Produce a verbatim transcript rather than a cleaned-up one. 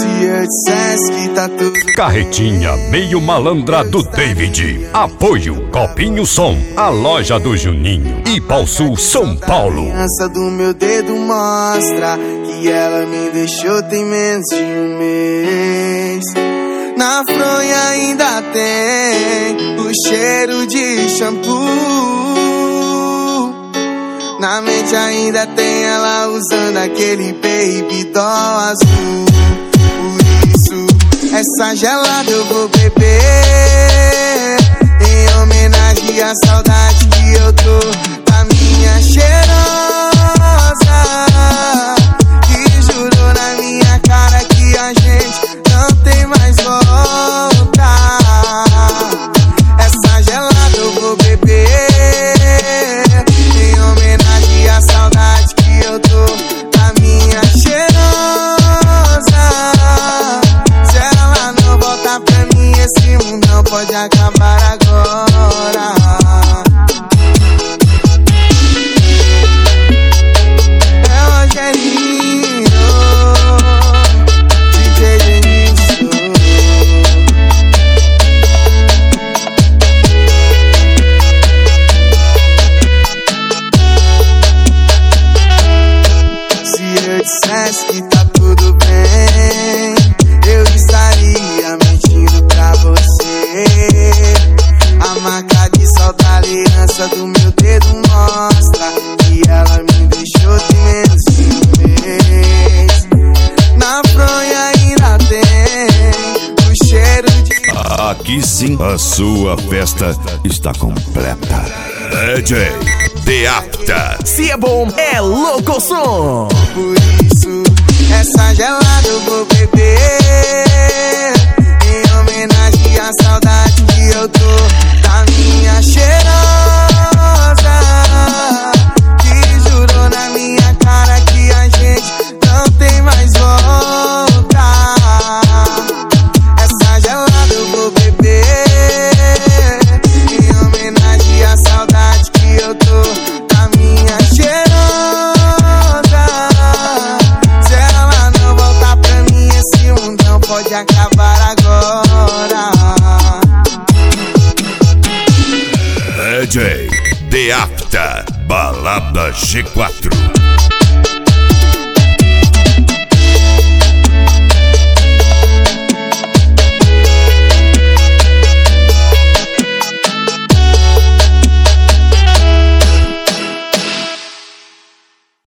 Se eu dissesse que tá tudo Carretinha meio malandra do David. Apoio Copinho Som, a loja do Juninho. E Pau Sul, São Paulo. A aliança do meu dedo mostra que ela me deixou tem menos de um mês. Na fronha ainda tem o cheiro de shampoo. Na mente ainda tem ela usando aquele baby doll azul. Por isso, essa gelada eu vou beber, em homenagem à saudade que eu tô da minha cheirosa, que jurou na minha cara que a gente não tem mais volta. Essa gelada eu vou beber, em homenagem à saudade que eu tô da minha cheirosa. Se ela não voltar pra mim, esse mundo não pode acabar agora. Dissesse que tá tudo bem, eu estaria mentindo pra você. A marca de sol da aliança do meu dedo mostra que ela me deixou tem menos de um mês. Na fronha ainda tem o cheiro de... Aqui sim, a sua festa está completa. D J Deapta. Se é bom, é louco som. Por isso, essa gelada eu vou beber, em homenagem à saudade que eu tô da minha cheirosa, que jurou na minha cara que a gente não tem mais volta. Essa gelada eu vou beber, em homenagem à saudade que eu tô da minha cheirosa. Se ela não voltar pra mim, esse mundo não pode acabar agora. D J Deapta, Balada G quatro.